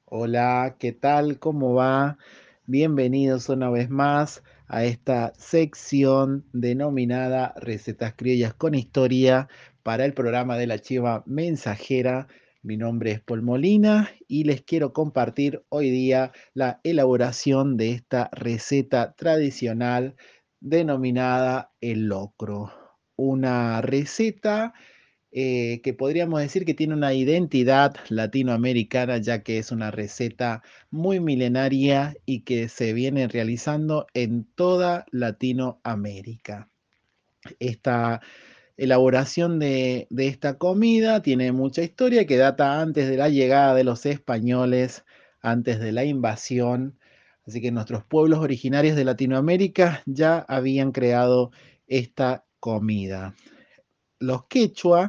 Hola, ¿qué tal? ¿Cómo va? Bienvenidos una vez más a esta sección denominada Recetas Criollas con Historia para el programa de la Chiva Mensajera. Mi nombre es Paul Molina y les quiero compartir hoy día la elaboración de esta receta tradicional denominada el locro. Una receta que podríamos decir que tiene una identidad latinoamericana, ya que es una receta muy milenaria y que se viene realizando en toda Latinoamérica. Esta elaboración de esta comida tiene mucha historia que data antes de la llegada de los españoles, antes de la invasión. Así que nuestros pueblos originarios de Latinoamérica ya habían creado esta comida. Los quechua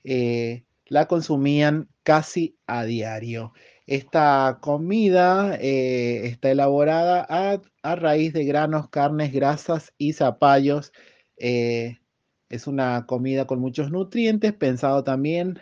la consumían casi a diario. Esta comida está elaborada a raíz de granos, carnes, grasas y zapallos. Eh, es una comida con muchos nutrientes, pensado también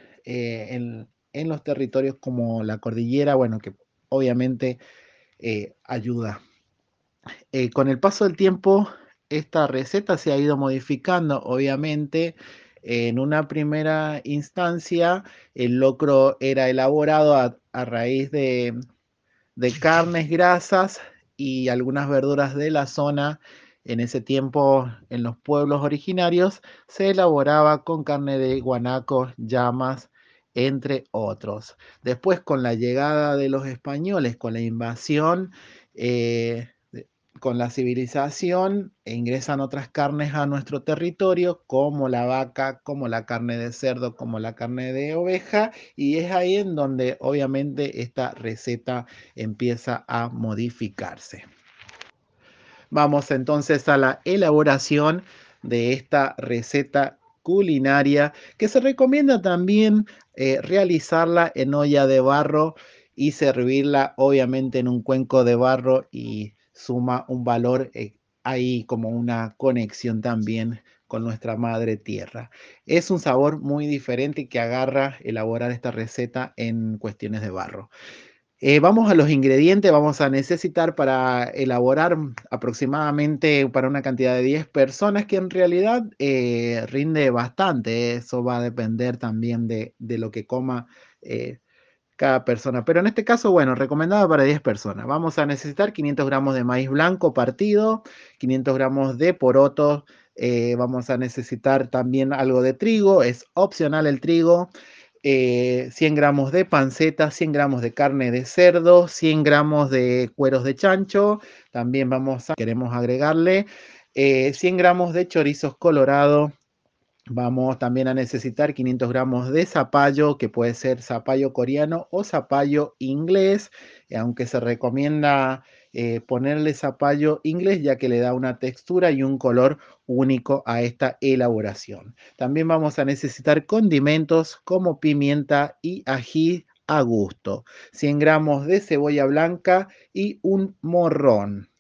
en los territorios como la cordillera, bueno, que obviamente ayuda. Con el paso del tiempo, esta receta se ha ido modificando, obviamente. En una primera instancia, el locro era elaborado a raíz de carnes, grasas y algunas verduras de la zona. En ese tiempo, en los pueblos originarios, se elaboraba con carne de guanacos, llamas, entre otros. Después, con la llegada de los españoles, con la invasión, eh, con la civilización, ingresan otras carnes a nuestro territorio, como la vaca, como la carne de cerdo, como la carne de oveja, y es ahí en donde obviamente esta receta empieza a modificarse. Vamos entonces a la elaboración de esta receta culinaria que se recomienda también realizarla en olla de barro y servirla obviamente en un cuenco de barro y suma un valor ahí como una conexión también con nuestra madre tierra. Es un sabor muy diferente que agarra elaborar esta receta en cuestiones de barro. Vamos a los ingredientes, vamos a necesitar para elaborar aproximadamente para una cantidad de 10 personas, que en realidad rinde bastante. Eso va a depender también de lo que coma cada persona. Pero en este caso, bueno, recomendado para 10 personas. Vamos a necesitar 500 gramos de maíz blanco partido, 500 gramos de porotos. Vamos a necesitar también algo de trigo, es opcional el trigo. 100 gramos de panceta, 100 gramos de carne de cerdo, 100 gramos de cueros de chancho. También queremos agregarle 100 gramos de chorizos colorados. Vamos también a necesitar 500 gramos de zapallo, que puede ser zapallo coreano o zapallo inglés, aunque se recomienda ponerle zapallo inglés, ya que le da una textura y un color único a esta elaboración. También vamos a necesitar condimentos como pimienta y ají a gusto, 100 gramos de cebolla blanca y un morrón.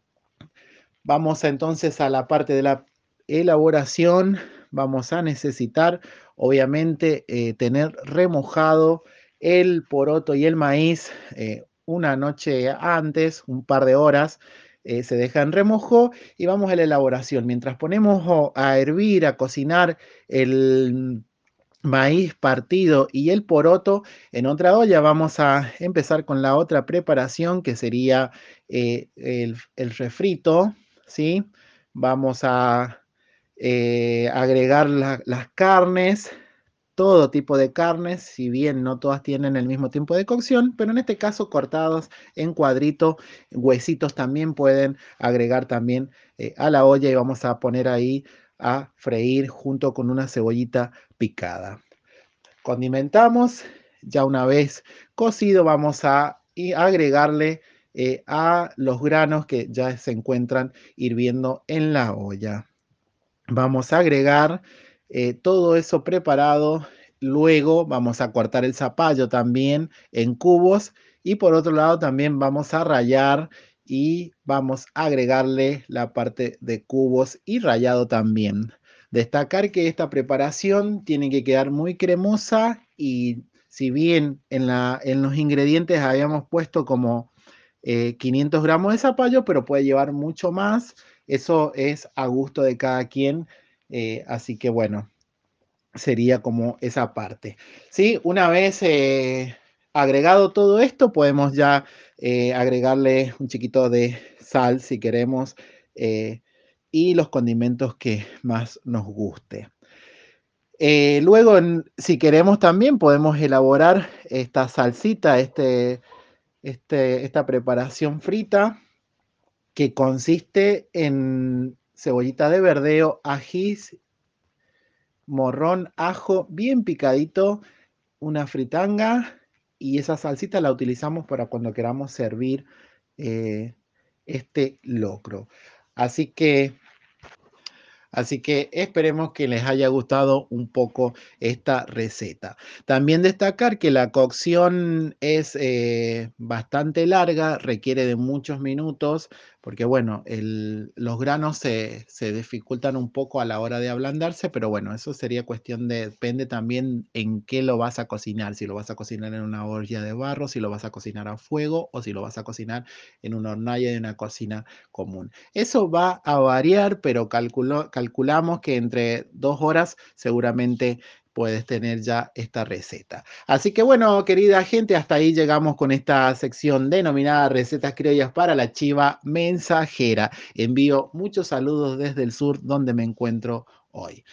Vamos entonces a la parte de la elaboración. Vamos a necesitar, obviamente, tener remojado el poroto y el maíz una noche antes, un par de horas. Se deja en remojo y vamos a la elaboración. Mientras ponemos a hervir, a cocinar el maíz partido y el poroto en otra olla, vamos a empezar con la otra preparación que sería el refrito, ¿sí? Vamos a agregar las carnes, todo tipo de carnes, si bien no todas tienen el mismo tiempo de cocción, pero en este caso cortados en cuadritos, huesitos también pueden agregar también a la olla y vamos a poner ahí a freír junto con una cebollita picada. Condimentamos, ya una vez cocido vamos a agregarle a los granos que ya se encuentran hirviendo en la olla. Vamos a agregar todo eso preparado. Luego vamos a cortar el zapallo también en cubos y por otro lado también vamos a rallar y vamos a agregarle la parte de cubos y rallado también. Destacar que esta preparación tiene que quedar muy cremosa y si bien en los ingredientes habíamos puesto como 500 gramos de zapallo, pero puede llevar mucho más. Eso es a gusto de cada quien. Así que bueno, sería como esa parte. ¿Sí? Una vez agregado todo esto, podemos ya agregarle un chiquito de sal si queremos y los condimentos que más nos guste. Luego, si queremos también, podemos elaborar esta salsita, esta preparación frita que consiste en cebollita de verdeo, ajís, morrón, ajo bien picadito, una fritanga y esa salsita la utilizamos para cuando queramos servir eh, este locro. Así que Así que esperemos que les haya gustado un poco esta receta. También destacar que la cocción es bastante larga, requiere de muchos minutos, porque bueno, los granos se dificultan un poco a la hora de ablandarse, pero bueno, eso sería cuestión depende también en qué lo vas a cocinar, si lo vas a cocinar en una olla de barro, si lo vas a cocinar a fuego o si lo vas a cocinar en una hornalla de una cocina común. Eso va a variar, pero calculamos que entre 2 horas seguramente puedes tener ya esta receta. Así que bueno, querida gente, hasta ahí llegamos con esta sección denominada Recetas Criollas para la Chiva Mensajera. Envío muchos saludos desde el sur donde me encuentro hoy.